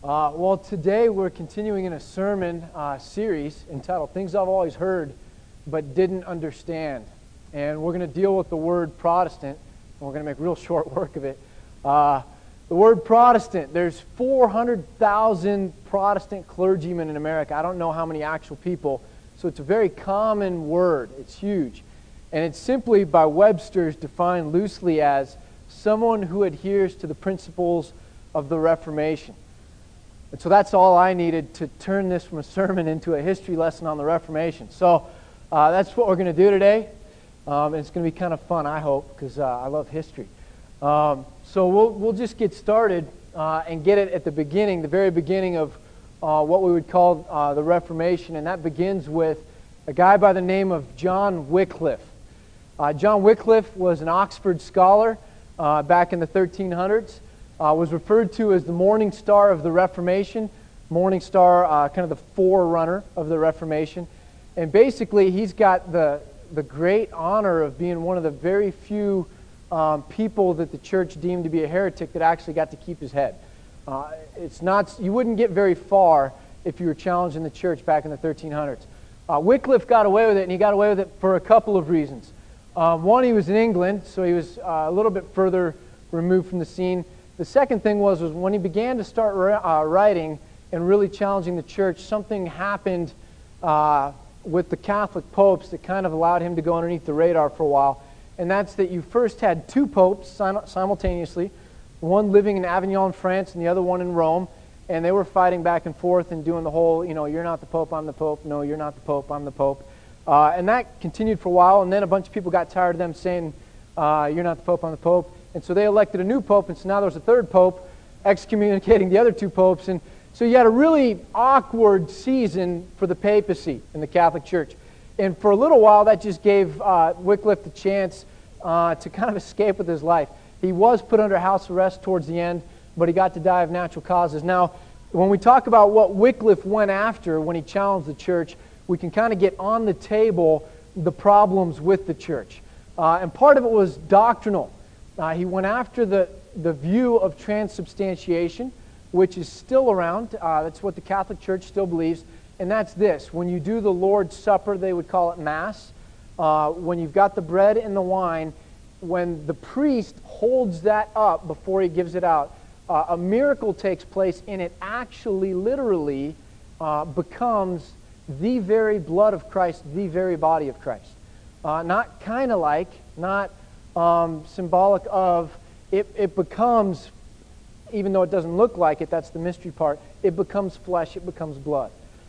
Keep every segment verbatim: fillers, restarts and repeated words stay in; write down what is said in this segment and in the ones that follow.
Uh, well, today we're continuing in a sermon uh, series entitled Things I've Always Heard But Didn't Understand. And we're going to deal with the word Protestant, and we're going to make real short work of it. Uh, the word Protestant, there's four hundred thousand Protestant clergymen in America. I don't know how many actual people, so it's a very common word. It's huge. And it's simply, by Webster's, defined loosely as someone who adheres to the principles of the Reformation. And so that's all I needed to turn this from a sermon into a history lesson on the Reformation. So uh, that's what we're going to do today. Um, and it's going to be kind of fun, I hope, because uh, I love history. Um, so we'll we'll just get started uh, and get it at the beginning, the very beginning of uh, what we would call uh, the Reformation. And that begins with a guy by the name of John Wycliffe. Uh, John Wycliffe was an Oxford scholar uh, back in the thirteen hundreds. Uh, was referred to as the Morning Star of the Reformation. Morning Star, uh, kind of the forerunner of the Reformation. And basically, he's got the, the great honor of being one of the very few um, people that the church deemed to be a heretic that actually got to keep his head. Uh, it's not, you wouldn't get very far if you were challenging the church back in the thirteen hundreds. Uh, Wycliffe got away with it, and he got away with it for a couple of reasons. Um, one, he was in England, so he was uh, a little bit further removed from the scene. The second thing was, was when he began to start uh, writing and really challenging the church, something happened uh, with the Catholic popes that kind of allowed him to go underneath the radar for a while. And that's that you first had two popes simultaneously, one living in Avignon, France, and the other one in Rome. And they were fighting back and forth and doing the whole, you know, you're not the Pope, I'm the Pope. No, you're not the Pope, I'm the Pope. Uh, and that continued for a while. And then a bunch of people got tired of them saying, uh, you're not the Pope, I'm the Pope. And so they elected a new pope, and so now there's a third pope excommunicating the other two popes. And so you had a really awkward season for the papacy in the Catholic Church. And for a little while, that just gave uh, Wycliffe the chance uh, to kind of escape with his life. He was put under house arrest towards the end, but he got to die of natural causes. Now, when we talk about what Wycliffe went after when he challenged the church, we can kind of get on the table the problems with the church. Uh, and part of it was doctrinal. Uh, he went after the, the view of transubstantiation, which is still around. Uh, that's what the Catholic Church still believes. And that's this. When you do the Lord's Supper, they would call it Mass. Uh, when you've got the bread and the wine, when the priest holds that up before he gives it out, uh, a miracle takes place, and it actually, literally, uh, becomes the very blood of Christ, the very body of Christ. Uh, not kind of like, not... Um, symbolic of, it, it becomes, even though it doesn't look like it, that's the mystery part, it becomes flesh, it becomes blood.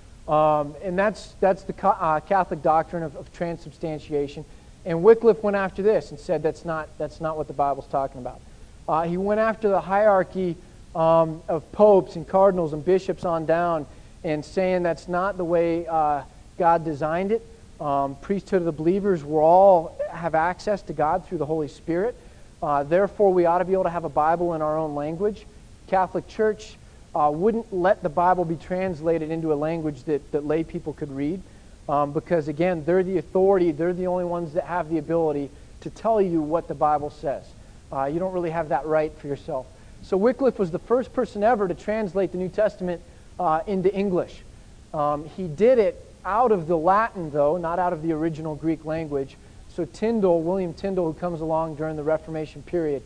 Um, and that's that's the uh, Catholic doctrine of, of transubstantiation. And Wycliffe went after this and said that's not, that's not what the Bible's talking about. Uh, he went after the hierarchy um, of popes and cardinals and bishops on down and saying that's not the way uh, God designed it. Um, priesthood of the believers, we're all have access to God through the Holy Spirit. Uh, therefore, we ought to be able to have a Bible in our own language. Catholic Church uh, wouldn't let the Bible be translated into a language that, that lay people could read um, because, again, they're the authority. They're the only ones that have the ability to tell you what the Bible says. Uh, you don't really have that right for yourself. So Wycliffe was the first person ever to translate the New Testament uh, into English. Um, he did it out of the Latin, though, not out of the original Greek language. So Tyndale, William Tyndale, who comes along during the Reformation period,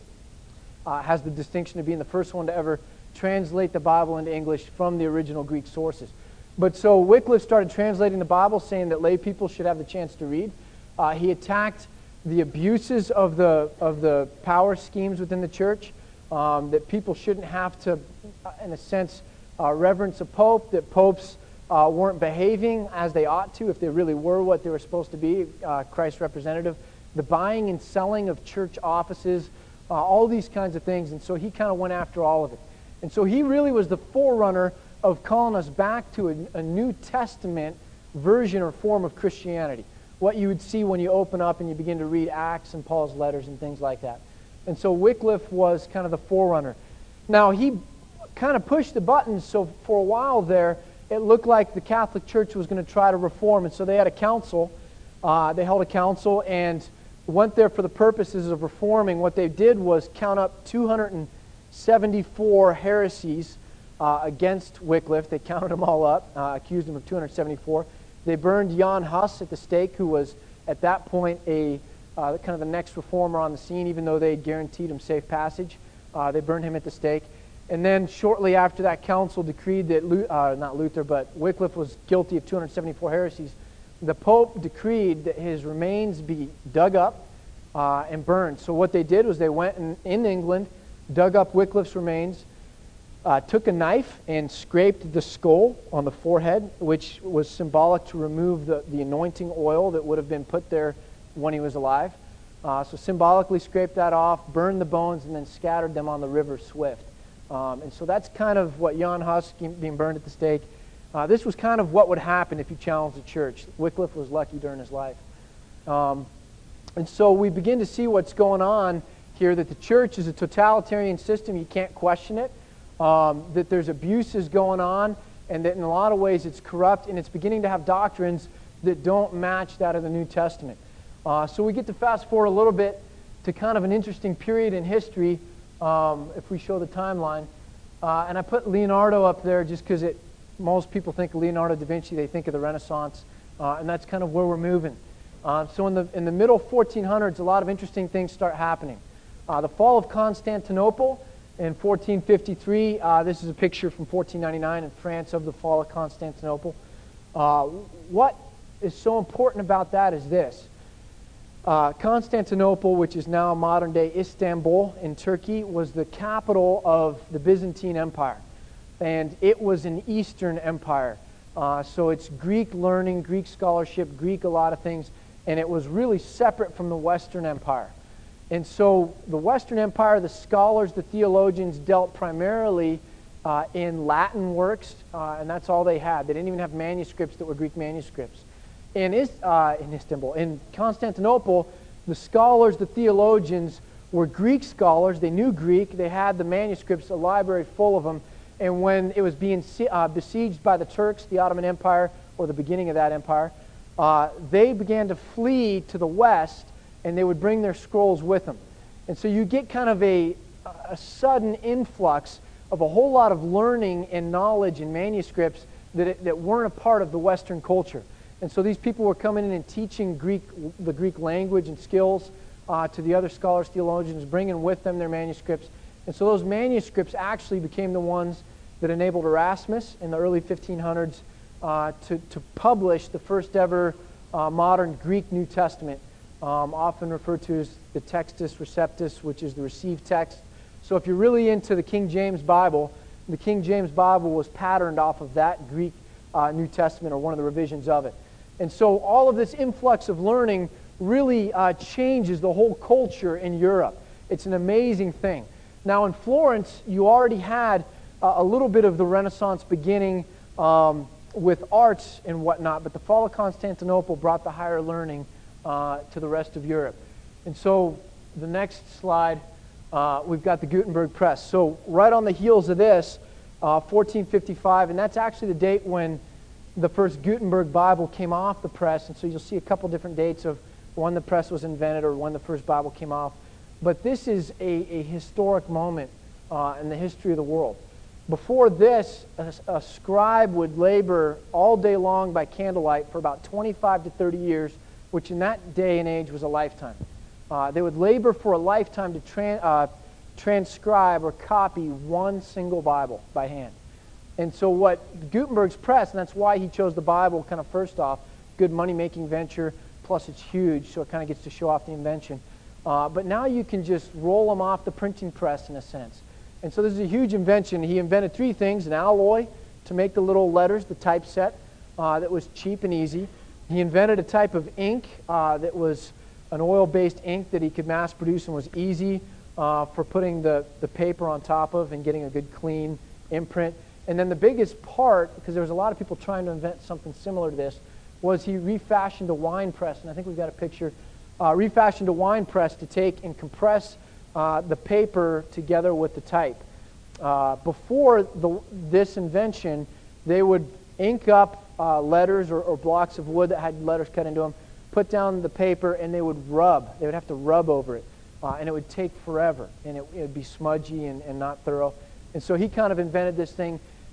uh, has the distinction of being the first one to ever translate the Bible into English from the original Greek sources. But so Wycliffe started translating the Bible, saying that lay people should have the chance to read. Uh, he attacked the abuses of the of the power schemes within the church, um, that people shouldn't have to, in a sense, uh, reverence a pope, that popes Uh, weren't behaving as they ought to if they really were what they were supposed to be, uh, Christ's representative, the buying and selling of church offices, uh, all these kinds of things. And so he kind of went after all of it. And so he really was the forerunner of calling us back to a, a New Testament version or form of Christianity, what you would see when you open up and you begin to read Acts and Paul's letters and things like that. And so Wycliffe was kind of the forerunner. Now, he kind of pushed the buttons, so for a while there, it looked like the Catholic Church was going to try to reform, and so they had a council. Uh, they held a council and went there for the purposes of reforming. What they did was count up two hundred seventy-four heresies uh, against Wycliffe. They counted them all up, uh, accused him of two hundred seventy-four. They burned Jan Hus at the stake, who was at that point a uh, kind of the next reformer on the scene, even though they guaranteed him safe passage. Uh, they burned him at the stake. And then shortly after that council decreed that, uh, not Luther, but Wycliffe was guilty of two hundred seventy-four heresies, the Pope decreed that his remains be dug up uh, and burned. So what they did was they went in, in England, dug up Wycliffe's remains, uh, took a knife and scraped the skull on the forehead, which was symbolic to remove the, the anointing oil that would have been put there when he was alive. Uh, so symbolically scraped that off, burned the bones, and then scattered them on the river Swift. Um, and so that's kind of what Jan Hus being burned at the stake. Uh, this was kind of what would happen if you challenged the church. Wycliffe was lucky during his life. Um, and so we begin to see what's going on here, that the church is a totalitarian system. You can't question it. Um, that there's abuses going on, and that in a lot of ways it's corrupt, and it's beginning to have doctrines that don't match that of the New Testament. Uh, so we get to fast forward a little bit to kind of an interesting period in history, um, if we show the timeline. Uh, and I put Leonardo up there just because it most people think of Leonardo da Vinci, they think of the Renaissance, uh, and that's kind of where we're moving. Uh, so in the in the middle fourteen hundreds, a lot of interesting things start happening. Uh, the fall of Constantinople in fourteen fifty-three. Uh, this is a picture from fourteen ninety-nine in France of the fall of Constantinople. Uh, what is so important about that is this. Uh, Constantinople, which is now modern-day Istanbul in Turkey, was the capital of the Byzantine Empire. And it was an Eastern empire. Uh, so it's Greek learning, Greek scholarship, Greek a lot of things, and it was really separate from the Western Empire. And so the Western Empire, the scholars, the theologians dealt primarily uh, in Latin works, uh, and that's all they had. They didn't even have manuscripts that were Greek manuscripts. In, Is, uh, in Istanbul, in Constantinople, the scholars, the theologians, were Greek scholars. They knew Greek. They had the manuscripts, a library full of them. And when it was being uh, besieged by the Turks, the Ottoman Empire, or the beginning of that empire, uh, they began to flee to the west, and they would bring their scrolls with them. And so you get kind of a, a sudden influx of a whole lot of learning and knowledge and manuscripts that, it, that weren't a part of the Western culture. And so these people were coming in and teaching Greek, the Greek language and skills uh, to the other scholars, theologians, bringing with them their manuscripts. And so those manuscripts actually became the ones that enabled Erasmus in the early fifteen hundreds uh, to, to publish the first ever uh, modern Greek New Testament, um, often referred to as the Textus Receptus, which is the received text. So if you're really into the King James Bible, the King James Bible was patterned off of that Greek uh, New Testament, or one of the revisions of it. And so all of this influx of learning really uh, changes the whole culture in Europe. It's an amazing thing. Now in Florence, you already had uh, a little bit of the Renaissance beginning um, with arts and whatnot, but the fall of Constantinople brought the higher learning uh, to the rest of Europe. And so the next slide, uh, we've got the Gutenberg Press. So right on the heels of this, uh, fourteen fifty-five, and that's actually the date when the first Gutenberg Bible came off the press, and so you'll see a couple different dates of when the press was invented or when the first Bible came off. But this is a, a historic moment uh, in the history of the world. Before this, a, a scribe would labor all day long by candlelight for about twenty-five to thirty years, which in that day and age was a lifetime. Uh, they would labor for a lifetime to tran uh, transcribe or copy one single Bible by hand. And so what Gutenberg's press, and that's why he chose the Bible kind of first off, good money-making venture, plus it's huge, so it kind of gets to show off the invention. Uh, but now you can just roll them off the printing press in a sense. And so this is a huge invention. He invented three things: an alloy to make the little letters, the typeset, uh, that was cheap and easy. He invented a type of ink uh, that was an oil-based ink that he could mass produce and was easy uh, for putting the, the paper on top of and getting a good clean imprint. And then the biggest part, because there was a lot of people trying to invent something similar to this, was he refashioned a wine press. And I think we've got a picture. Uh, refashioned a wine press to take and compress uh, the paper together with the type. Uh, before the, this invention, they would ink up uh, letters or, or blocks of wood that had letters cut into them, put down the paper, and they would rub. They would have to rub over it. Uh, and it would take forever. And it, it would be smudgy and, and not thorough. And so he kind of invented this thing.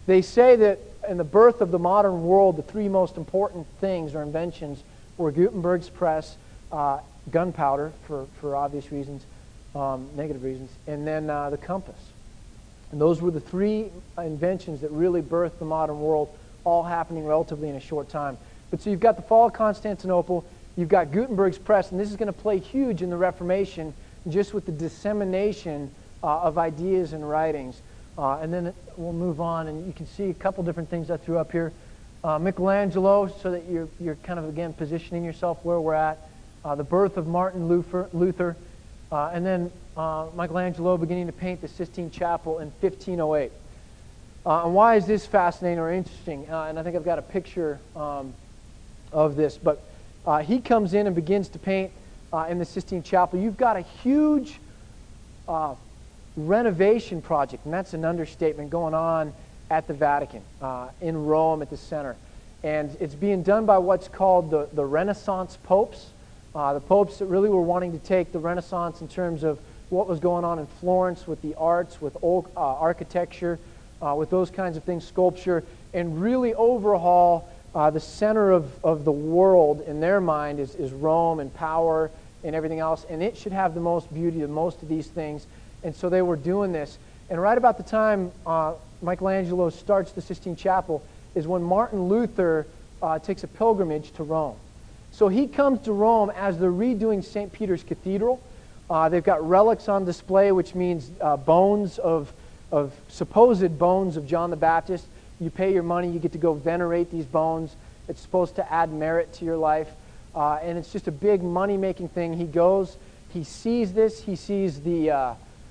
They say that in the birth of the modern world, the three most important things or inventions were Gutenberg's press, uh, gunpowder for, for obvious reasons, um, negative reasons, and then uh, the compass. And those were the three inventions that really birthed the modern world, all happening relatively in a short time. But so you've got the fall of Constantinople, you've got Gutenberg's press, and this is going to play huge in the Reformation, just with the dissemination uh, of ideas and writings. Uh, and then we'll move on, and you can see a couple different things I threw up here. Uh, Michelangelo, so that you're, you're kind of, again, positioning yourself where we're at. Uh, the birth of Martin Luther, Luther uh, and then uh, Michelangelo beginning to paint the Sistine Chapel in fifteen oh eight. Uh, and why is this fascinating or interesting? Uh, and I think I've got a picture um, of this. But uh, he comes in and begins to paint uh, in the Sistine Chapel. You've got a huge uh, renovation project, and that's an understatement, going on at the Vatican, uh, in Rome at the center. And it's being done by what's called the, the Renaissance popes. Uh, the popes that really were wanting to take the Renaissance in terms of what was going on in Florence with the arts, with old uh, architecture, uh, with those kinds of things, sculpture, and really overhaul uh, the center of, of the world in their mind is, is Rome and power and everything else. And it should have the most beauty, the most of these things. And so they were doing this. And right about the time uh, Michelangelo starts the Sistine Chapel is when Martin Luther uh, takes a pilgrimage to Rome. So he comes to Rome as they're redoing Saint Peter's Cathedral. Uh, they've got relics on display, which means uh, bones of, of supposed bones of John the Baptist. You pay your money, you get to go venerate these bones. It's supposed to add merit to your life. Uh, and it's just a big money-making thing. He goes, he sees this, he sees the... Uh,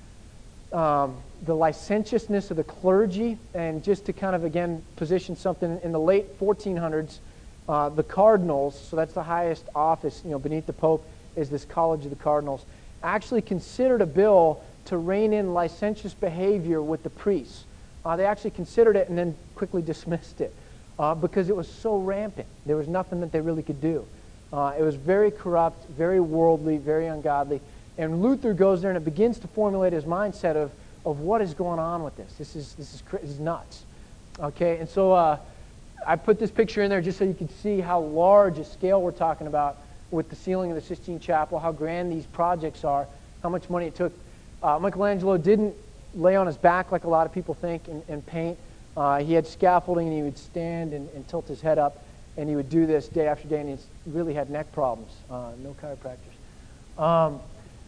Um, the licentiousness of the clergy, and just to kind of, again, position something, in the late fourteen hundreds, uh, the cardinals, so that's the highest office, you know, beneath the Pope, is this College of the Cardinals, actually considered a bill to rein in licentious behavior with the priests. Uh, they actually considered it and then quickly dismissed it uh, because it was so rampant. There was nothing that they really could do. Uh, it was very corrupt, very worldly, very ungodly. And Luther goes there and it begins to formulate his mindset of, of what is going on with this. This is, this is, this is nuts. Okay, and so uh, I put this picture in there just so you can see how large a scale we're talking about with the ceiling of the Sistine Chapel, how grand these projects are, how much money it took. Uh, Michelangelo didn't lay on his back like a lot of people think and, and paint. Uh, he had scaffolding, and he would stand and, and tilt his head up, and he would do this day after day, and he really had neck problems. Uh, no chiropractors. Um,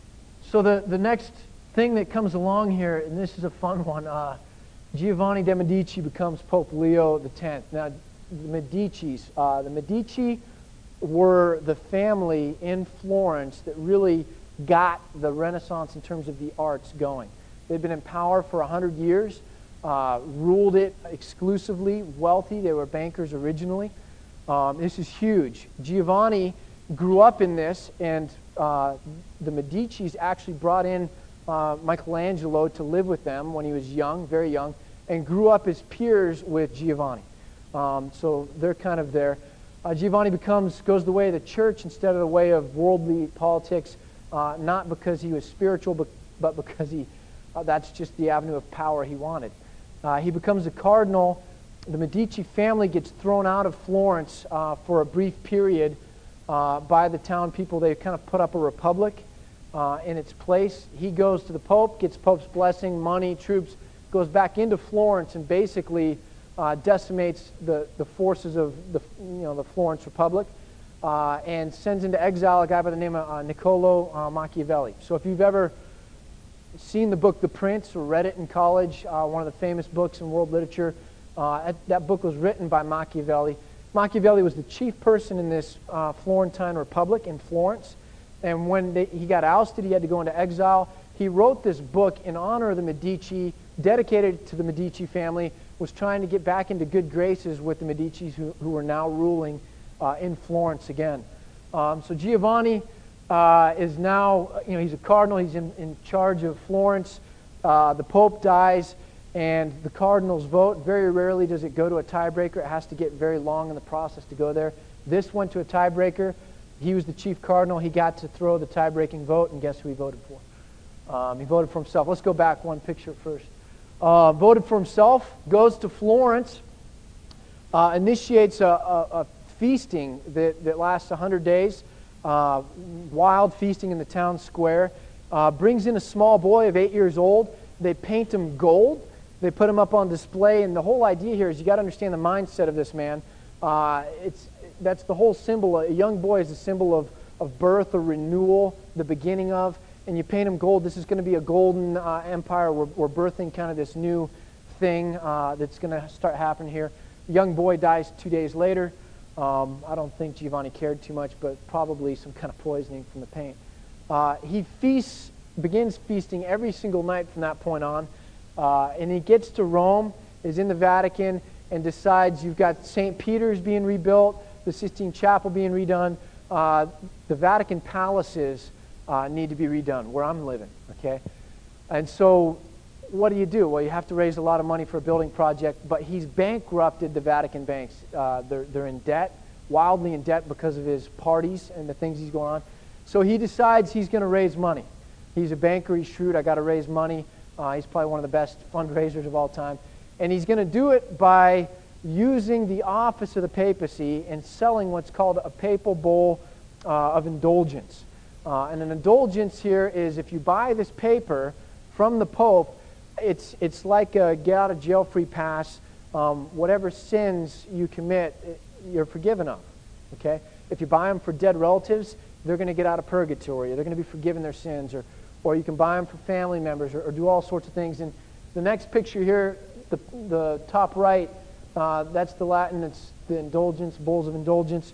So the, the next thing that comes along here, and this is a fun one, uh, Giovanni de' Medici becomes Pope Leo the tenth. Now, the Medicis, uh, the Medici were the family in Florence that really got the Renaissance in terms of the arts going. They'd been in power for one hundred years, uh, ruled it exclusively, wealthy. They were bankers originally. Um, this is huge. Giovanni grew up in this, and uh, the Medicis actually brought in uh, Michelangelo to live with them when he was young, very young, and grew up as peers with Giovanni. Um, so they're kind of there. Uh, Giovanni becomes goes the way of the church instead of the way of worldly politics, uh, not because he was spiritual, but, but because he uh, that's just the avenue of power he wanted. Uh, he becomes a cardinal. The Medici family gets thrown out of Florence uh, for a brief period Uh, by the town people. They kind of put up a republic uh, in its place. He goes to the Pope, gets Pope's blessing, money, troops, goes back into Florence and basically uh, decimates the, the forces of the, you know, the Florence Republic uh, and sends into exile a guy by the name of uh, Niccolo uh, Machiavelli. So if you've ever seen the book The Prince or read it in college, uh, one of the famous books in world literature, uh, that book was written by Machiavelli. Machiavelli was the chief person in this uh, Florentine Republic in Florence, and when they, he got ousted, he had to go into exile. He wrote this book in honor of the Medici, dedicated to the Medici family, was trying to get back into good graces with the Medicis who, who were now ruling uh, in Florence again. Um, so Giovanni uh, is now, you know, he's a cardinal, he's in, in charge of Florence. Uh, the Pope dies, and the cardinals vote. Very rarely does it go to a tiebreaker. It has to get very long in the process to go there. This went to a tiebreaker. He was the chief cardinal. He got to throw the tie-breaking vote, and guess who he voted for? Um, he voted for himself. Let's go back one picture first. uh, voted for himself, goes to Florence, uh, initiates a, a, a feasting that, that lasts one hundred days, uh, wild feasting in the town square, uh, brings in a small boy of eight years old. They paint him gold. They put him up on display, and the whole idea here is you got to understand the mindset of this man. Uh, it's that's the whole symbol. A young boy is a symbol of, of birth or renewal, the beginning of, and you paint him gold. This is going to be a golden uh, empire. We're, we're birthing kind of this new thing uh, that's going to start happening here. The young boy dies two days later. Um, I don't think Giovanni cared too much, but probably some kind of poisoning from the paint. Uh, he feasts, begins feasting every single night from that point on, uh, and he gets to Rome, is in the Vatican, and decides you've got Saint Peter's being rebuilt, the Sistine Chapel being redone, uh, the Vatican palaces uh, need to be redone, where I'm living, okay? And so what do you do? Well, you have to raise a lot of money for a building project, but he's bankrupted the Vatican banks. Uh, they're, they're in debt, wildly in debt because of his parties and the things he's going on. So he decides he's going to raise money. He's a banker, he's shrewd, I got to raise money. Uh, he's probably one of the best fundraisers of all time. And he's going to do it by using the office of the papacy and selling what's called a papal bull uh, of indulgence. Uh, and an indulgence here is if you buy this paper from the Pope, it's, it's like a get-out-of-jail-free pass. Um, whatever sins you commit, you're forgiven of. Okay? If you buy them for dead relatives, they're going to get out of purgatory. They're going to be forgiven their sins. Or, or you can buy them for family members or, or do all sorts of things. And the next picture here, the, the top right, uh, that's the Latin. It's the indulgence, bowls of indulgence.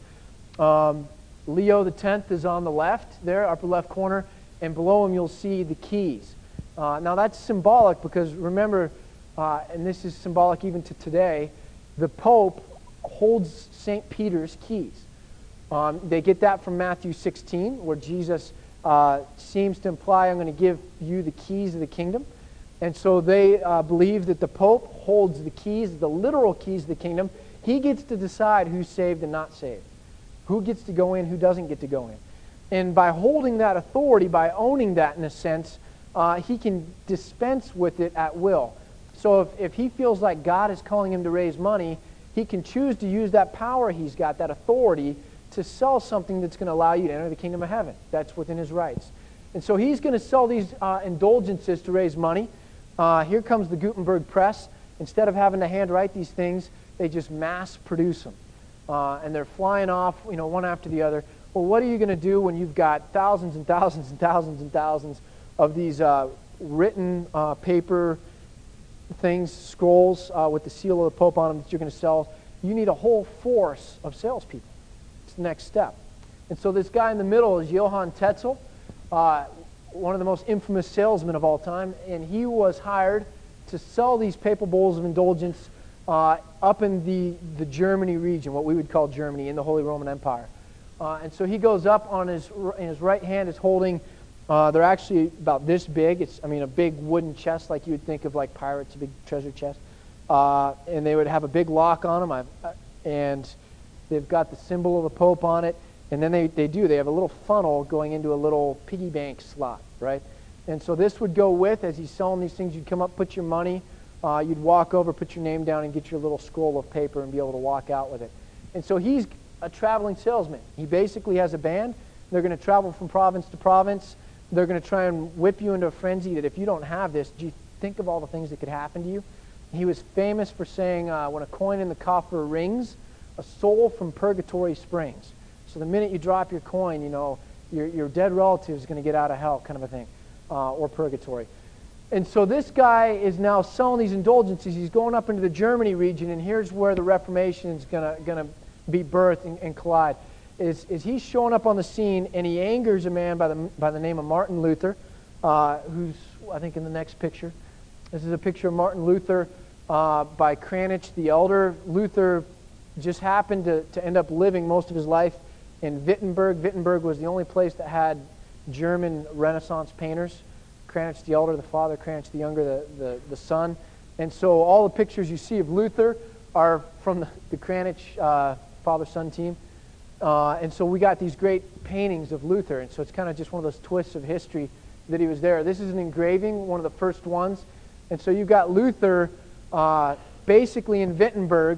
Um, Leo the tenth is on the left there, upper left corner. And below him you'll see the keys. Uh, now that's symbolic because remember, uh, and this is symbolic even to today, the Pope holds Saint Peter's keys. Um, they get that from Matthew sixteen, where Jesus uh, seems to imply, I'm going to give you the keys of the kingdom. And so they uh, believe that the Pope holds the keys, the literal keys of the kingdom. He gets to decide who's saved and not saved, who gets to go in, who doesn't get to go in. And by holding that authority, by owning that in a sense, uh, he can dispense with it at will. So if, if he feels like God is calling him to raise money, he can choose to use that power he's got, that authority, to sell something that's going to allow you to enter the kingdom of heaven. That's within his rights. And so he's going to sell these uh, indulgences to raise money. Uh, here comes the Gutenberg press. Instead of having to handwrite these things, they just mass produce them. Uh, and they're flying off, you know, one after the other. Well, what are you going to do when you've got thousands and thousands and thousands and thousands of these uh, written uh, paper things, scrolls uh, with the seal of the Pope on them that you're going to sell? You need a whole force of salespeople. It's the next step. And so this guy in the middle is Johann Tetzel, uh, one of the most infamous salesmen of all time, and he was hired to sell these papal bowls of indulgence uh, up in the, the Germany region, what we would call Germany, in the Holy Roman Empire. Uh, and so he goes up on his, in his right hand is holding, uh, they're actually about this big. It's, I mean, a big wooden chest like you would think of like pirates, a big treasure chest. Uh, and they would have a big lock on them, I, and they've got the symbol of the Pope on it. And then they, they do, they have a little funnel going into a little piggy bank slot, right? And so this would go with, as he's selling these things, you'd come up, put your money, uh, you'd walk over, put your name down, and get your little scroll of paper and be able to walk out with it. And so he's a traveling salesman. He basically has a band. They're going to travel from province to province. They're going to try and whip you into a frenzy that if you don't have this, do you think of all the things that could happen to you? He was famous for saying, uh, when a coin in the coffer rings, a soul from purgatory springs. So the minute you drop your coin, you know, your, your dead relative is going to get out of hell, kind of a thing, uh, or purgatory. And so this guy is now selling these indulgences. He's going up into the Germany region, and here's where the Reformation is going to going to be birthed and, and collide. Is, is he's showing up on the scene, and he angers a man by the, by the name of Martin Luther, uh, who's, I think, in the next picture. This is a picture of Martin Luther uh, by Cranach the Elder. Luther just happened to, to end up living most of his life in Wittenberg. Wittenberg was the only place that had German Renaissance painters. Cranach the Elder, the father, Cranach the Younger, the, the, the son. And so all the pictures you see of Luther are from the, the Cranach uh, father-son team. Uh, and so we got these great paintings of Luther. And so it's kind of just one of those twists of history that he was there. This is an engraving, one of the first ones. And so you've got Luther uh, basically in Wittenberg.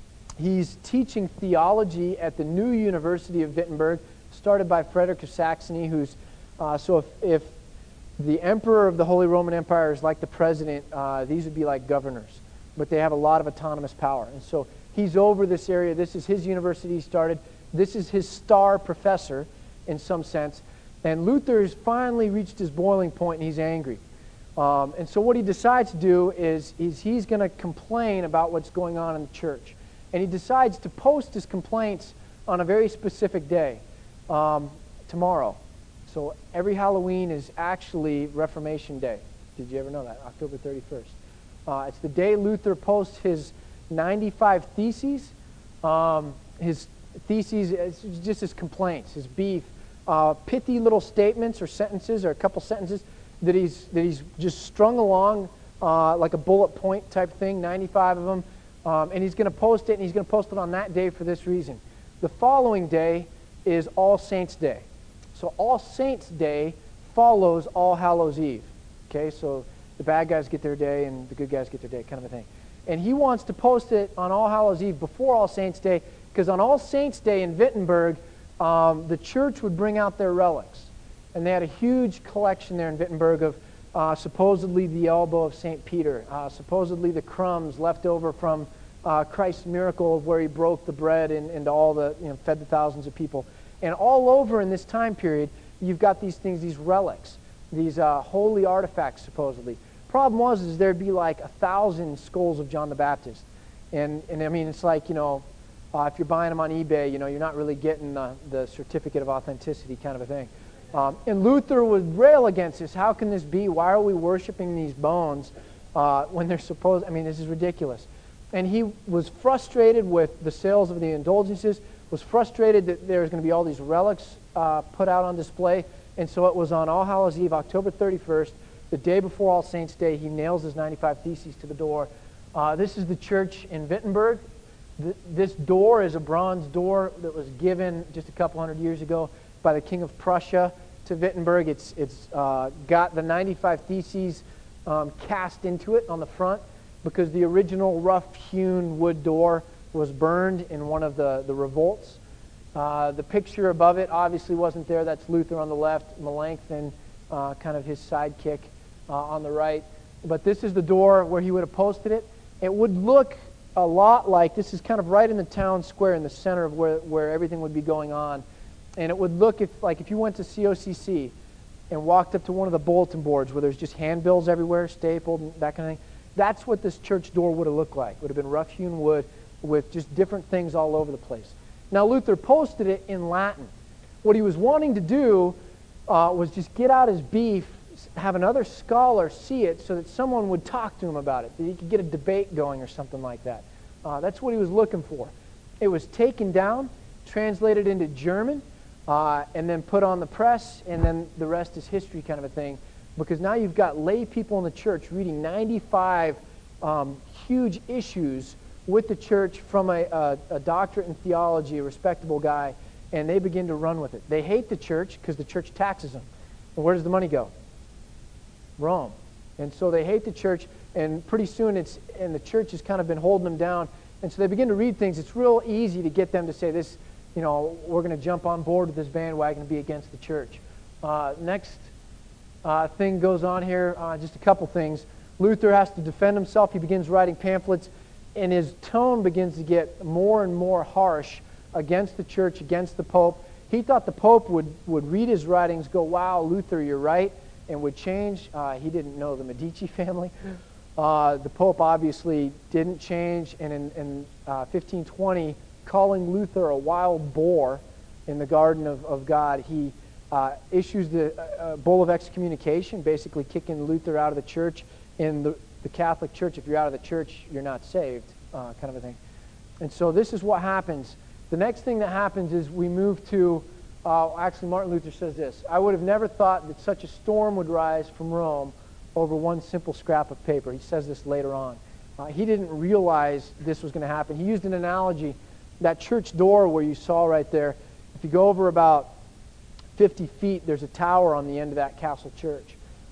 He's teaching theology at the new University of Wittenberg, started by Frederick of Saxony, who's, uh, so if, if the emperor of the Holy Roman Empire is like the president, uh, these would be like governors, but they have a lot of autonomous power. And so he's over this area. This is his university he started. This is his star professor in some sense. And Luther's finally reached his boiling point and he's angry. Um, and so what he decides to do is, is he's going to complain about what's going on in the church. And he decides to post his complaints on a very specific day, um, tomorrow. So every Halloween is actually Reformation Day. Did you ever know that? October thirty-first. Uh, it's the day Luther posts his ninety-five theses. Um, his theses, it's just his complaints, his beef, uh, pithy little statements or sentences or a couple sentences that he's, that he's just strung along uh, like a bullet point type thing, ninety-five of them. Um, and he's going to post it, and he's going to post it on that day for this reason. The following day is All Saints' Day. So All Saints' Day follows All Hallows' Eve. Okay, so the bad guys get their day, and the good guys get their day, kind of a thing. And he wants to post it on All Hallows' Eve before All Saints' Day, because on All Saints' Day in Wittenberg, um, the church would bring out their relics. And they had a huge collection there in Wittenberg of Uh, supposedly the elbow of Saint Peter, uh, supposedly the crumbs left over from uh, Christ's miracle of where he broke the bread and, and all the, you know, fed the thousands of people. And all over in this time period, you've got these things, these relics, these uh, holy artifacts, supposedly. Problem was, is there'd be like a thousand skulls of John the Baptist. And, and I mean, it's like, you know, uh, if you're buying them on eBay, you know, you're not really getting the, the certificate of authenticity kind of a thing. Um, and Luther would rail against this. How can this be? Why are we worshiping these bones uh, when they're supposed... I mean, this is ridiculous. And he was frustrated with the sales of the indulgences, was frustrated that there was going to be all these relics uh, put out on display. And so it was on All Hallows' Eve, October thirty-first, the day before All Saints' Day, he nails his ninety-five Theses to the door. Uh, this is the church in Wittenberg. Th this door is a bronze door that was given just a couple hundred years ago by the King of Prussia to Wittenberg. It's, it's uh, got the ninety-five Theses um, cast into it on the front because the original rough-hewn wood door was burned in one of the, the revolts. Uh, the picture above it obviously wasn't there. That's Luther on the left, Melanchthon, uh, kind of his sidekick uh, on the right. But this is the door where he would have posted it. It would look a lot like, this is kind of right in the town square in the center of where, where everything would be going on. And it would look if, like if you went to C O C C and walked up to one of the bulletin boards where there's just handbills everywhere, stapled, and that kind of thing. That's what this church door would have looked like. It would have been rough-hewn wood with just different things all over the place. Now, Luther posted it in Latin. What he was wanting to do uh, was just get out his beef, have another scholar see it so that someone would talk to him about it, that he could get a debate going or something like that. Uh, that's what he was looking for. It was taken down, translated into German, Uh, and then put on the press, and then the rest is history kind of a thing. Because now you've got lay people in the church reading ninety-five um, huge issues with the church from a, a, a doctorate in theology, a respectable guy, and they begin to run with it. They hate the church because the church taxes them. And where does the money go? Rome. And so they hate the church, and pretty soon it's, and the church has kind of been holding them down. And so they begin to read things. It's real easy to get them to say this, you know, we're going to jump on board with this bandwagon and be against the church. Uh, next uh, thing goes on here, uh, just a couple things. Luther has to defend himself. He begins writing pamphlets, and his tone begins to get more and more harsh against the church, against the Pope. He thought the Pope would, would read his writings, go, wow, Luther, you're right, and would change. Uh, he didn't know the Medici family. Uh, the Pope obviously didn't change, and in, in uh, fifteen twenty, calling Luther a wild boar in the garden of, of God, he uh, issues the uh, bull of excommunication, basically kicking Luther out of the church. In the, the Catholic Church, if you're out of the church, you're not saved, uh, kind of a thing. And so this is what happens. The next thing that happens is we move to, uh, actually Martin Luther says this, I would have never thought that such a storm would rise from Rome over one simple scrap of paper. He says this later on. Uh, he didn't realize this was going to happen. He used an analogy. That church door where you saw right there, if you go over about fifty feet, there's a tower on the end of that castle church.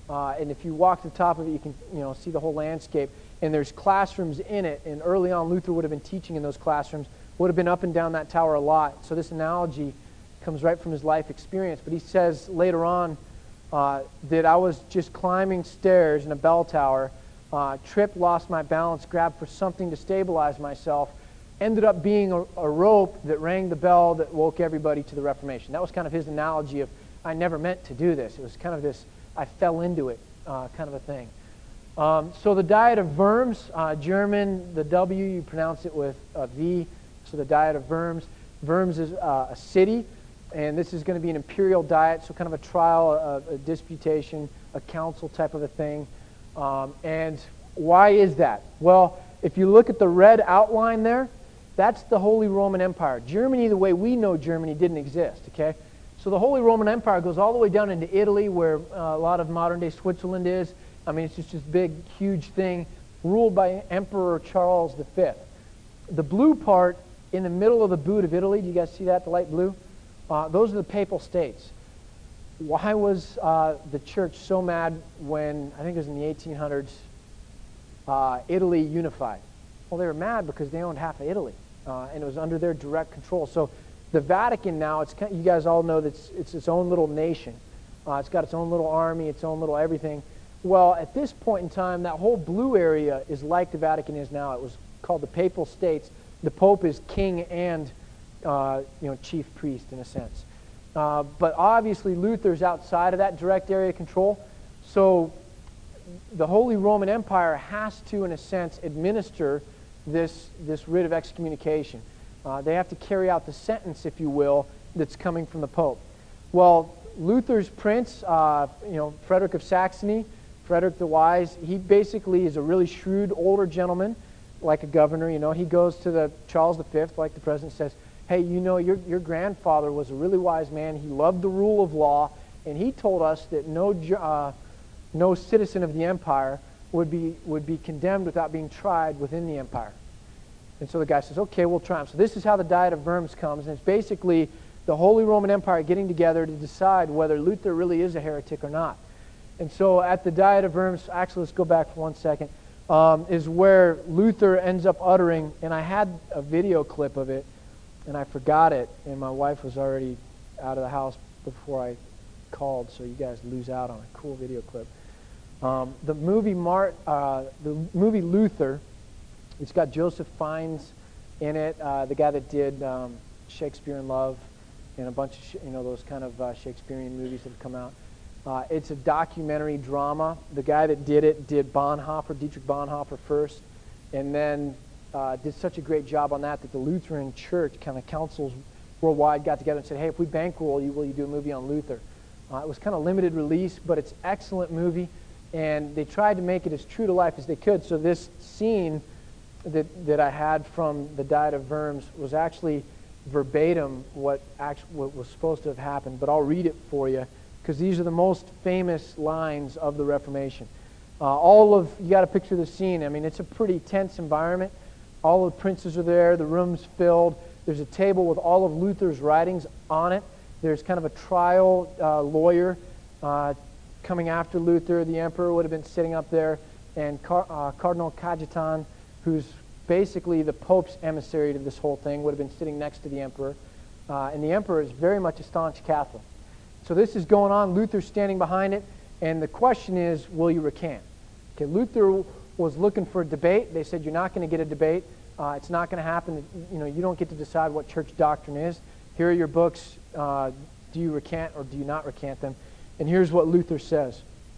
Uh, and if you walk to the top of it, you can you know see the whole landscape. And there's classrooms in it. And early on, Luther would have been teaching in those classrooms, would have been up and down that tower a lot. So this analogy comes right from his life experience. But he says later on uh, that I was just climbing stairs in a bell tower, uh, tripped, lost my balance, grabbed for something to stabilize myself, ended up being a, a rope that rang the bell that woke everybody to the Reformation. That was kind of his analogy of, I never meant to do this. It was kind of this, I fell into it uh, kind of a thing. Um, so the Diet of Worms, uh, German, the W, you pronounce it with a V, so the Diet of Worms. Worms is uh, a city, and this is going to be an imperial diet, so kind of a trial, a, a disputation, a council type of a thing. Um, and why is that? Well, if you look at the red outline there, that's the Holy Roman Empire. Germany, the way we know Germany, didn't exist, okay? So the Holy Roman Empire goes all the way down into Italy, where uh, a lot of modern-day Switzerland is. I mean, it's just this big, huge thing, ruled by Emperor Charles the Fifth. The blue part in the middle of the boot of Italy, do you guys see that, the light blue? Uh, those are the Papal States. Why was uh, the church so mad when, I think it was in the eighteen hundreds, uh, Italy unified? Well, they were mad because they owned half of Italy, uh, and it was under their direct control. So the Vatican now, it's kind of, you guys all know that it's, it's its own little nation. Uh, it's got its own little army, its own little everything. Well, at this point in time, that whole blue area is like the Vatican is now. It was called the Papal States. The Pope is king and uh, you know, chief priest in a sense. Uh, but obviously Luther's outside of that direct area of control. So the Holy Roman Empire has to, in a sense, administer this, this writ of excommunication. Uh, they have to carry out the sentence, if you will, that's coming from the Pope. Well, Luther's prince, uh, you know, Frederick of Saxony, Frederick the Wise, he basically is a really shrewd older gentleman, like a governor, you know. He goes to the Charles the Fifth, like the president says, hey, you know, your, your grandfather was a really wise man. He loved the rule of law, and he told us that no, uh, no citizen of the empire would be, would be condemned without being tried within the empire. And so the guy says, okay, we'll try him. So this is how the Diet of Worms comes, and it's basically the Holy Roman Empire getting together to decide whether Luther really is a heretic or not. And so at the Diet of Worms, actually let's go back for one second, um, is where Luther ends up uttering, and I had a video clip of it, and I forgot it, and my wife was already out of the house before I called, so you guys lose out on a cool video clip. Um, the movie Mart, uh, the movie Luther, it's got Joseph Fiennes in it, uh, the guy that did um, Shakespeare in Love, and a bunch of, you know, those kind of uh, Shakespearean movies that have come out. Uh, it's a documentary drama. The guy that did it did Bonhoeffer, Dietrich Bonhoeffer first, and then uh, did such a great job on that that the Lutheran Church, kind of councils worldwide, got together and said, hey, if we bankroll you, will you do a movie on Luther? Uh, it was kind of limited release, but it's an excellent movie, and they tried to make it as true to life as they could. So this scene that, that I had from the Diet of Worms was actually verbatim what, actually, what was supposed to have happened, but I'll read it for you, because these are the most famous lines of the Reformation. Uh, all of, you got to picture the scene. I mean, it's a pretty tense environment. All of the princes are there. The room's filled. There's a table with all of Luther's writings on it. There's kind of a trial uh, lawyer uh, coming after Luther. The emperor would have been sitting up there, and Car uh, Cardinal Cajetan, who's basically the Pope's emissary to this whole thing, would have been sitting next to the emperor. Uh, and the emperor is very much a staunch Catholic. So this is going on. Luther's standing behind it, and the question is, will you recant? Okay, Luther was looking for a debate. They said, you're not going to get a debate. Uh, it's not going to happen. You know, you don't get to decide what church doctrine is. Here are your books. Uh, do you recant or do you not recant them? And here's what Luther says.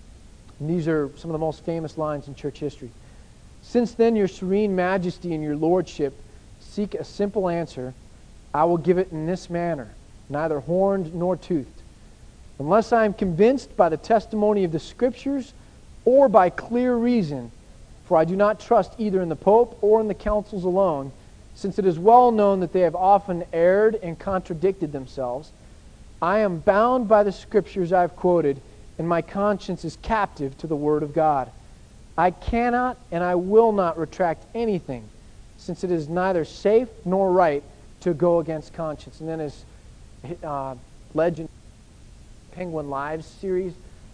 And these are some of the most famous lines in church history. Since then, your serene majesty and your lordship seek a simple answer, I will give it in this manner, neither horned nor toothed. Unless I am convinced by the testimony of the Scriptures or by clear reason, for I do not trust either in the Pope or in the councils alone, since it is well known that they have often erred and contradicted themselves, I am bound by the Scriptures I have quoted, and my conscience is captive to the Word of God. I cannot and I will not retract anything, since it is neither safe nor right to go against conscience. And then his uh, legend, Penguin Lives series,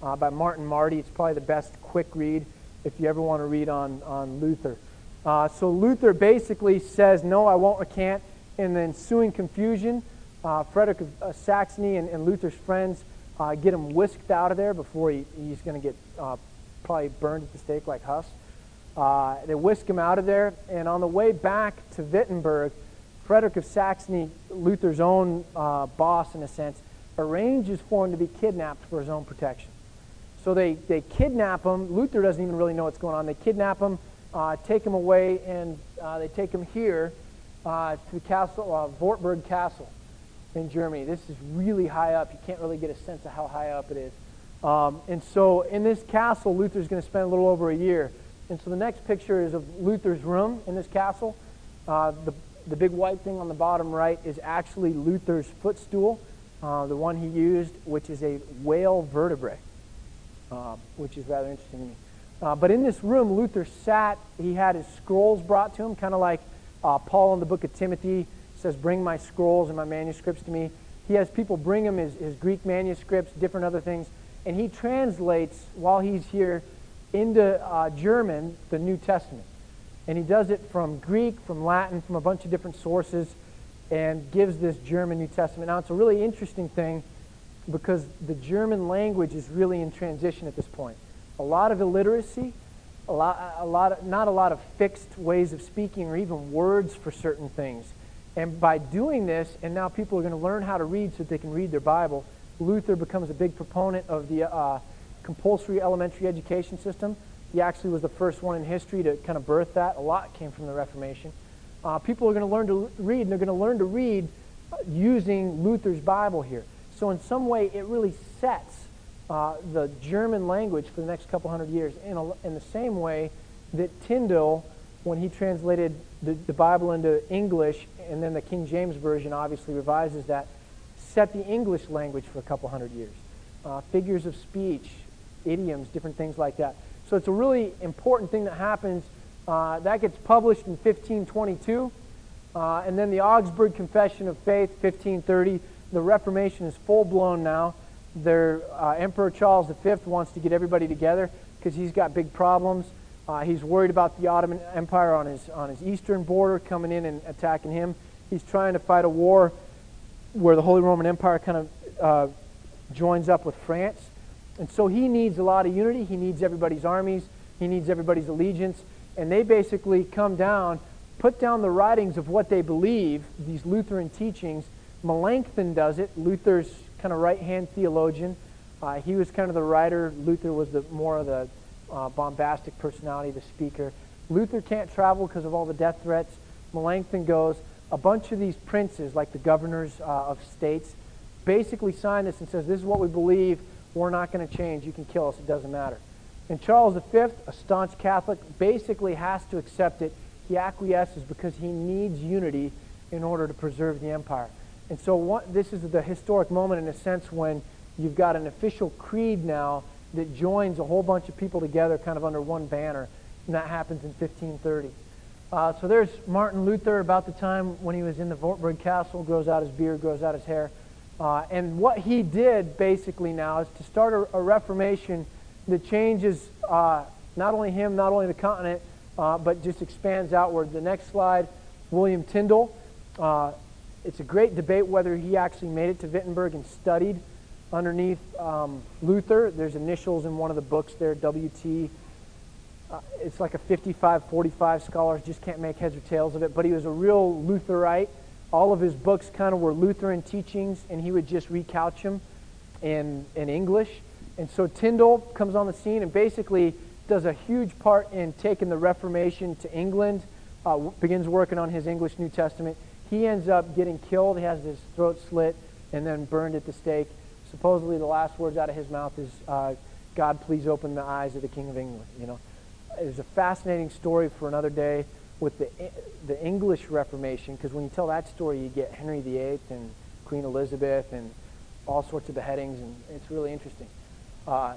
uh, by Martin Marty. It's probably the best quick read if you ever want to read on, on Luther. Uh, so Luther basically says, no, I won't recant. In the ensuing confusion, uh, Frederick of uh, Saxony and, and Luther's friends uh, get him whisked out of there before he, he's going to get uh, probably burned at the stake like Huss. Uh, they whisk him out of there, and on the way back to Wittenberg, Frederick of Saxony, Luther's own uh, boss in a sense, arranges for him to be kidnapped for his own protection. So they, they kidnap him. Luther doesn't even really know what's going on. They kidnap him, uh, take him away, and uh, they take him here uh, to the castle, uh, Wartburg Castle in Germany. This is really high up. You can't really get a sense of how high up it is. Um, and so in this castle, Luther's going to spend a little over a year. And so the next picture is of Luther's room in this castle. Uh, the, the big white thing on the bottom right is actually Luther's footstool, uh, the one he used, which is a whale vertebrae, uh, which is rather interesting to me. Uh, but in this room, Luther sat. He had his scrolls brought to him, kind of like uh, Paul in the book of Timothy says, bring my scrolls and my manuscripts to me. He has people bring him his, his Greek manuscripts, different other things, and he translates, while he's here, into uh, German, the New Testament. And he does it from Greek, from Latin, from a bunch of different sources, and gives this German New Testament. Now, it's a really interesting thing because the German language is really in transition at this point. A lot of illiteracy, a lot, a lot of, not a lot of fixed ways of speaking or even words for certain things. And by doing this, and now people are going to learn how to read so that they can read their Bible, Luther becomes a big proponent of the uh, compulsory elementary education system. He actually was the first one in history to kind of birth that. A lot came from the Reformation. Uh, people are going to learn to read, and they're going to learn to read using Luther's Bible here. So in some way, it really sets uh, the German language for the next couple hundred years in, a, in the same way that Tyndale, when he translated the, the Bible into English, and then the King James Version obviously revises that, set the English language for a couple hundred years. Uh, figures of speech, idioms, different things like that. So it's a really important thing that happens. Uh, that gets published in fifteen twenty-two. Uh, and then the Augsburg Confession of Faith, fifteen thirty. The Reformation is full-blown now. Their, uh, Emperor Charles the Fifth wants to get everybody together because he's got big problems. Uh, he's worried about the Ottoman Empire on his, on his eastern border coming in and attacking him. He's trying to fight a war where the Holy Roman Empire kind of uh, joins up with France. And so he needs a lot of unity. He needs everybody's armies. He needs everybody's allegiance. And they basically come down, put down the writings of what they believe, these Lutheran teachings. Melanchthon does it, Luther's kind of right-hand theologian. Uh, he was kind of the writer. Luther was the more of the uh, bombastic personality, the speaker. Luther can't travel because of all the death threats. Melanchthon goes. A bunch of these princes, like the governors uh, of states, basically sign this and says, this is what we believe. We're not going to change. You can kill us. It doesn't matter. And Charles the Fifth, a staunch Catholic, basically has to accept it. He acquiesces because he needs unity in order to preserve the empire. And so what, this is the historic moment in a sense when you've got an official creed now that joins a whole bunch of people together kind of under one banner. And that happens in fifteen thirty. Uh, so there's Martin Luther about the time when he was in the Wartburg Castle, grows out his beard, grows out his hair. Uh, and what he did basically now is to start a, a reformation that changes uh, not only him, not only the continent, uh, but just expands outward. The next slide, William Tyndale. Uh, it's a great debate whether he actually made it to Wittenberg and studied underneath um, Luther. There's initials in one of the books there, W T. Uh, it's like a fifty-five forty-five. Scholars just can't make heads or tails of it. But he was a real Lutherite. All of his books kind of were Lutheran teachings, and he would just recouch them in, in English. And so Tyndale comes on the scene and basically does a huge part in taking the Reformation to England, uh, begins working on his English New Testament. He ends up getting killed. He has his throat slit and then burned at the stake. Supposedly the last words out of his mouth is, uh, God, please open the eyes of the King of England. You know, it's a fascinating story for another day with the the English Reformation, because when you tell that story, you get Henry the Eighth and Queen Elizabeth and all sorts of beheadings, and it's really interesting. Uh,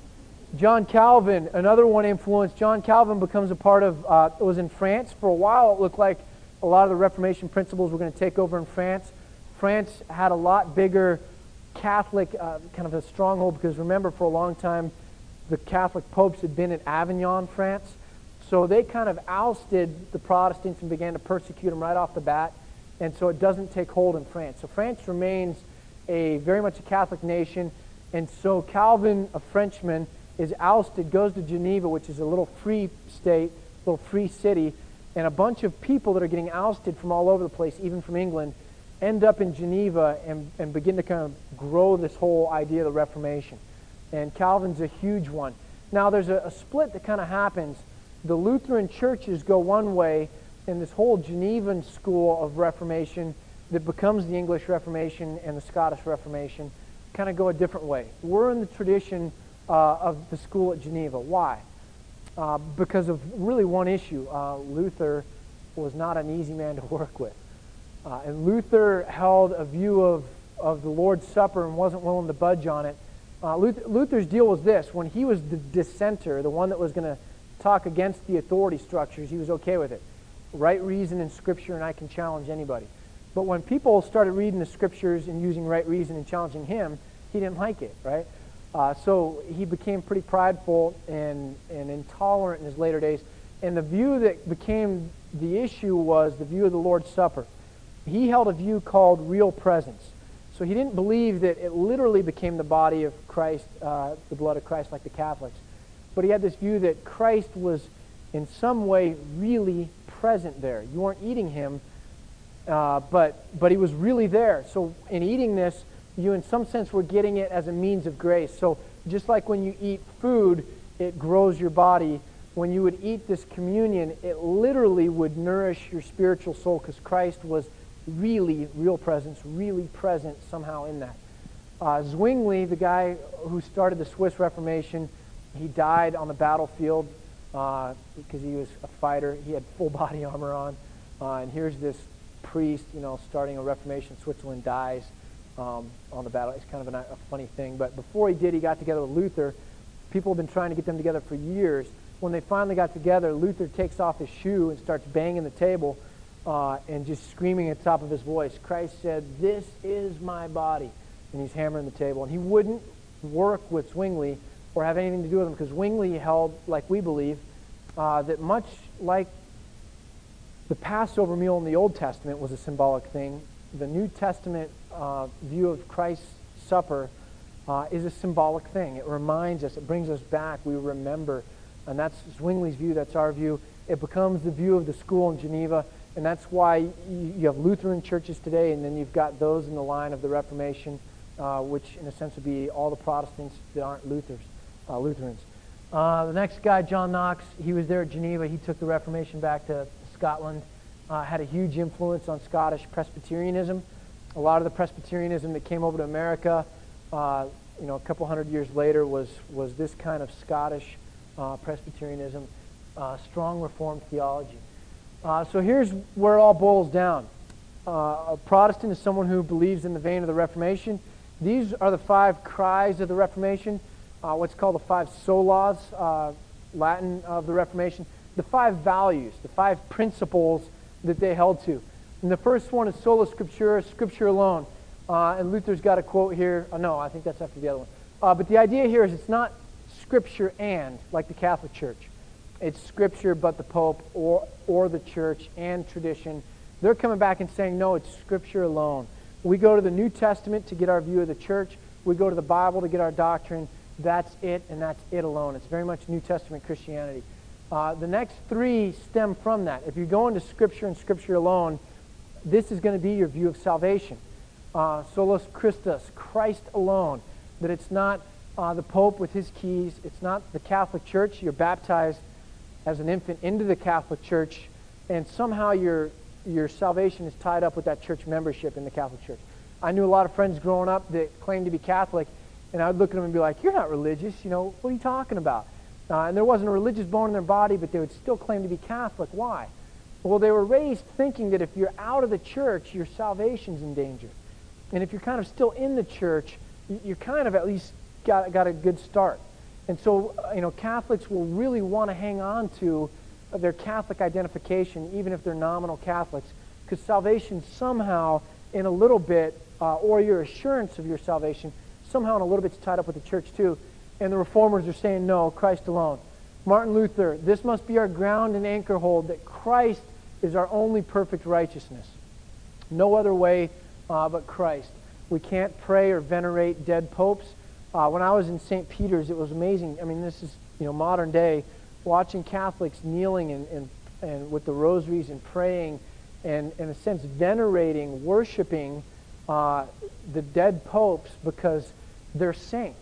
John Calvin, another one influenced. John Calvin becomes a part of, uh, it was in France. For a while, it looked like a lot of the Reformation principles were going to take over in France. France had a lot bigger Catholic, uh, kind of a stronghold, because remember, for a long time, the Catholic popes had been in Avignon, France. So they kind of ousted the Protestants and began to persecute them right off the bat. And so it doesn't take hold in France. So France remains a very much a Catholic nation. And so Calvin, a Frenchman, is ousted, goes to Geneva, which is a little free state, a little free city. And a bunch of people that are getting ousted from all over the place, even from England, end up in Geneva and, and begin to kind of grow this whole idea of the Reformation. And Calvin's a huge one. Now there's a, a split that kind of happens. The Lutheran churches go one way, and this whole Genevan school of Reformation that becomes the English Reformation and the Scottish Reformation kind of go a different way. We're in the tradition uh, of the school at Geneva. Why? Uh, because of really one issue. Uh, Luther was not an easy man to work with. Uh, and Luther held a view of, of the Lord's Supper and wasn't willing to budge on it. Uh, Luther, Luther's deal was this. When he was the dissenter, the one that was going to talk against the authority structures, he was okay with it. Right reason in Scripture, and I can challenge anybody. But when people started reading the Scriptures and using right reason and challenging him, he didn't like it, right? Uh, so he became pretty prideful and, and intolerant in his later days. And the view that became the issue was the view of the Lord's Supper. He held a view called real presence. So he didn't believe that it literally became the body of Christ, uh, the blood of Christ, like the Catholics. But he had this view that Christ was in some way really present there. You weren't eating him, uh, but, but he was really there. So in eating this, you in some sense were getting it as a means of grace. So just like when you eat food, it grows your body. When you would eat this communion, it literally would nourish your spiritual soul, because Christ was really real presence, really present somehow in that. Uh, Zwingli, the guy who started the Swiss Reformation, he died on the battlefield uh, because he was a fighter. He had full body armor on. Uh, and here's this priest, you know, starting a Reformation in Switzerland, dies um, on the battle. It's kind of an, a funny thing. But before he did, he got together with Luther. People have been trying to get them together for years. When they finally got together, Luther takes off his shoe and starts banging the table uh, and just screaming at the top of his voice. Christ said, "This is my body." And he's hammering the table. And he wouldn't work with Zwingli or have anything to do with him, because Zwingli held, like we believe, uh, that much like the Passover meal in the Old Testament was a symbolic thing, the New Testament uh, view of Christ's supper uh, is a symbolic thing. It reminds us, it brings us back, we remember. And that's Zwingli's view, that's our view. It becomes the view of the school in Geneva, and that's why you have Lutheran churches today, and then you've got those in the line of the Reformation, uh, which in a sense would be all the Protestants that aren't Luthers, uh, Lutherans. Uh, the next guy, John Knox, he was there at Geneva. He took the Reformation back to Scotland, uh, had a huge influence on Scottish Presbyterianism. A lot of the Presbyterianism that came over to America, uh, you know, a couple hundred years later was, was this kind of Scottish uh, Presbyterianism, uh, strong Reformed theology. Uh, so here's where it all boils down. Uh, a Protestant is someone who believes in the vein of the Reformation. These are the five cries of the Reformation, uh, what's called the five solas, uh, Latin of the Reformation, the five values, the five principles that they held to. And the first one is sola scriptura, Scripture alone. Uh, and Luther's got a quote here. Oh, no, I think that's after the other one. Uh, but the idea here is it's not Scripture and, like the Catholic Church. It's Scripture but the Pope or, or the Church and tradition. They're coming back and saying, no, it's Scripture alone. We go to the New Testament to get our view of the Church. We go to the Bible to get our doctrine. That's it, and that's it alone. It's very much New Testament Christianity. Uh, the next three stem from that. If you go into Scripture and Scripture alone, this is going to be your view of salvation. Uh, Solus Christus, Christ alone. That it's not uh, the Pope with his keys. It's not the Catholic Church. You're baptized as an infant into the Catholic Church, and somehow your your salvation is tied up with that church membership in the Catholic Church. I knew a lot of friends growing up that claimed to be Catholic, and I would look at them and be like, "You're not religious. You know, what are you talking about?" Uh, and there wasn't a religious bone in their body, but they would still claim to be Catholic. Why? Well, they were raised thinking that if you're out of the church, your salvation's in danger. And if you're kind of still in the church, you kind of at least got, got a good start. And so, you know, Catholics will really want to hang on to their Catholic identification, even if they're nominal Catholics, because salvation somehow, in a little bit, uh, or your assurance of your salvation, somehow in a little bit is tied up with the church too. And the reformers are saying, no, Christ alone. Martin Luther, this must be our ground and anchor hold, that Christ is our only perfect righteousness. No other way uh, but Christ. We can't pray or venerate dead popes. Uh, when I was in Saint Peter's, it was amazing. I mean, this is, you know, modern day, watching Catholics kneeling and, and, and with the rosaries and praying and, in a sense, venerating, worshiping uh, the dead popes because they're saints.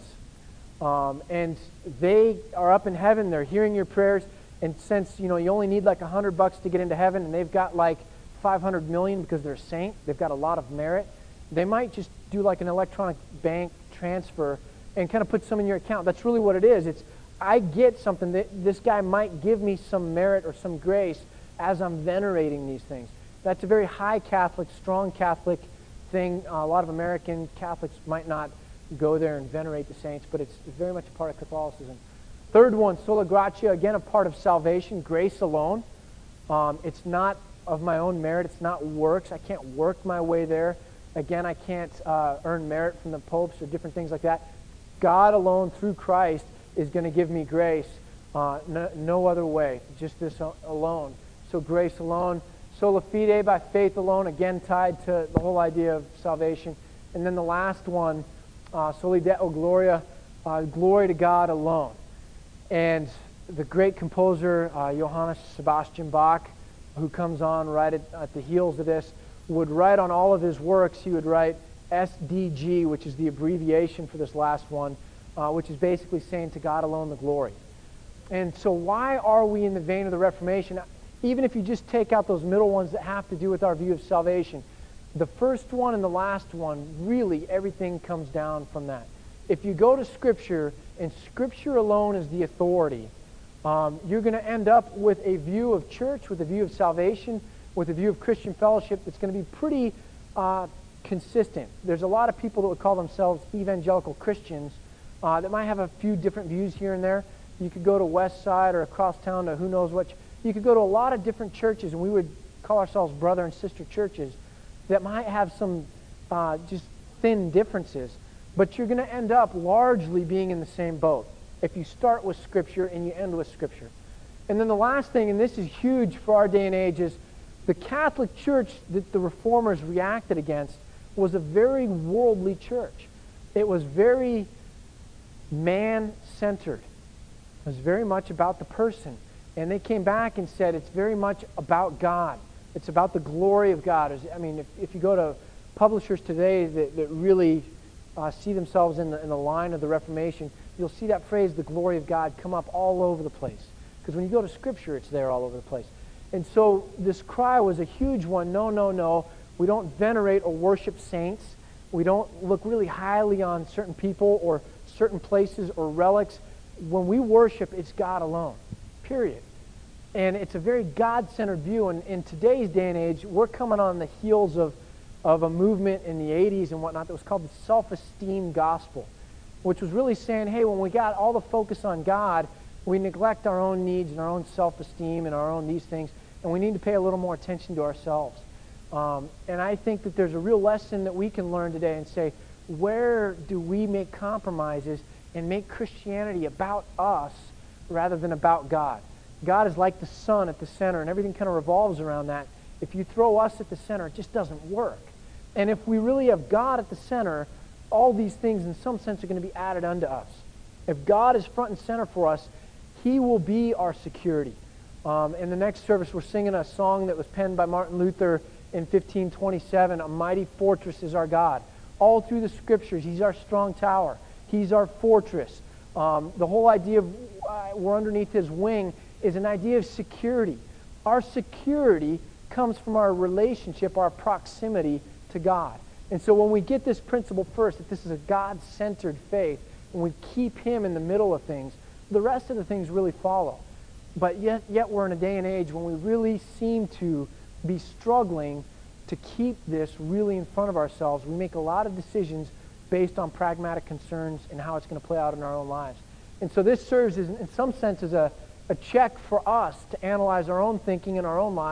Um, and they are up in heaven, they're hearing your prayers, and since, you know, you only need like a hundred bucks to get into heaven, and they've got like five hundred million because they're a saint, they've got a lot of merit, they might just do like an electronic bank transfer and kind of put some in your account. That's really what it is. It's, I get something that this guy might give me some merit or some grace as I'm venerating these things. That's a very high Catholic, strong Catholic thing. Uh, a lot of American Catholics might not go there and venerate the saints, but it's very much a part of Catholicism. Third one, sola gratia, again a part of salvation, grace alone. Um, it's not of my own merit, it's not works. I can't work my way there. Again, I can't uh, earn merit from the popes or different things like that. God alone, through Christ, is going to give me grace. Uh, no, no other way, just this alone. So grace alone. Sola fide, by faith alone, again tied to the whole idea of salvation. And then the last one, uh, soli deo gloria, uh, glory to God alone. And the great composer, uh, Johannes Sebastian Bach, who comes on right at, at the heels of this, would write on all of his works, he would write S D G, which is the abbreviation for this last one, uh, which is basically saying to God alone the glory. And so why are we in the vein of the Reformation? Even if you just take out those middle ones that have to do with our view of salvation, the first one and the last one, really everything comes down from that. If you go to Scripture, and Scripture alone is the authority, um, you're going to end up with a view of church, with a view of salvation, with a view of Christian fellowship that's going to be pretty uh, consistent. There's a lot of people that would call themselves evangelical Christians uh, that might have a few different views here and there. You could go to West Side or across town to who knows what. You could go to a lot of different churches, and we would call ourselves brother and sister churches that might have some uh, just thin differences. But you're going to end up largely being in the same boat if you start with Scripture and you end with Scripture. And then the last thing, and this is huge for our day and age, is the Catholic Church that the Reformers reacted against was a very worldly church. It was very man-centered. It was very much about the person. And they came back and said it's very much about God. It's about the glory of God. I mean, if, if you go to publishers today that, that really uh, see themselves in the, in the line of the Reformation, you'll see that phrase, the glory of God, come up all over the place. Because when you go to Scripture, it's there all over the place. And so this cry was a huge one. No, no, no. We don't venerate or worship saints. We don't look really highly on certain people or certain places or relics. When we worship, it's God alone, period. And it's a very God-centered view. And in today's day and age, we're coming on the heels of, of a movement in the eighties and whatnot that was called the self-esteem gospel, which was really saying, hey, when we got all the focus on God, we neglect our own needs and our own self-esteem and our own these things, and we need to pay a little more attention to ourselves. Um, and I think that there's a real lesson that we can learn today and say, where do we make compromises and make Christianity about us rather than about God? God is like the sun at the center, and everything kind of revolves around that. If you throw us at the center, it just doesn't work. And if we really have God at the center, all these things in some sense are going to be added unto us. If God is front and center for us, He will be our security. Um, in the next service, we're singing a song that was penned by Martin Luther in fifteen twenty-seven, "A mighty fortress is our God." All through the Scriptures, He's our strong tower. He's our fortress. Um, the whole idea of uh, we're underneath His wing is an idea of security. Our security comes from our relationship, our proximity to God. And so when we get this principle first, that this is a God-centered faith, and we keep Him in the middle of things, the rest of the things really follow. But yet, yet we're in a day and age when we really seem to be struggling to keep this really in front of ourselves. We make a lot of decisions based on pragmatic concerns and how it's going to play out in our own lives. And so this serves as, in some sense as a, a check for us to analyze our own thinking and our own lives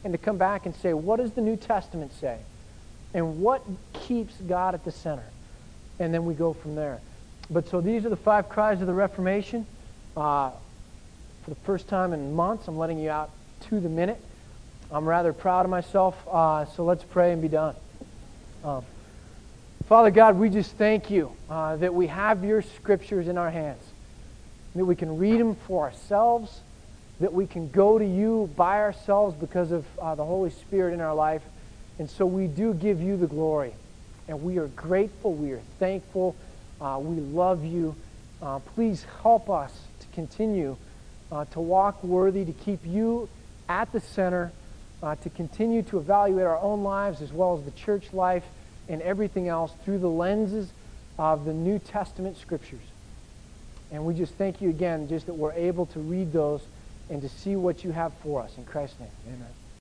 and to come back and say, what does the New Testament say? And what keeps God at the center? And then we go from there. But so these are the five cries of the Reformation. Uh, for the first time in months, I'm letting you out to the minute. I'm rather proud of myself, uh, so let's pray and be done. Um, Father God, we just thank you uh, that we have your scriptures in our hands, that we can read them for ourselves, that we can go to you by ourselves because of uh, the Holy Spirit in our life. And so we do give you the glory. And we are grateful. We are thankful. Uh, we love you. Uh, please help us to continue uh, to walk worthy, to keep you at the center, uh, to continue to evaluate our own lives as well as the church life and everything else through the lenses of the New Testament scriptures. And we just thank you again just that we're able to read those and to see what you have for us. In Christ's name, amen.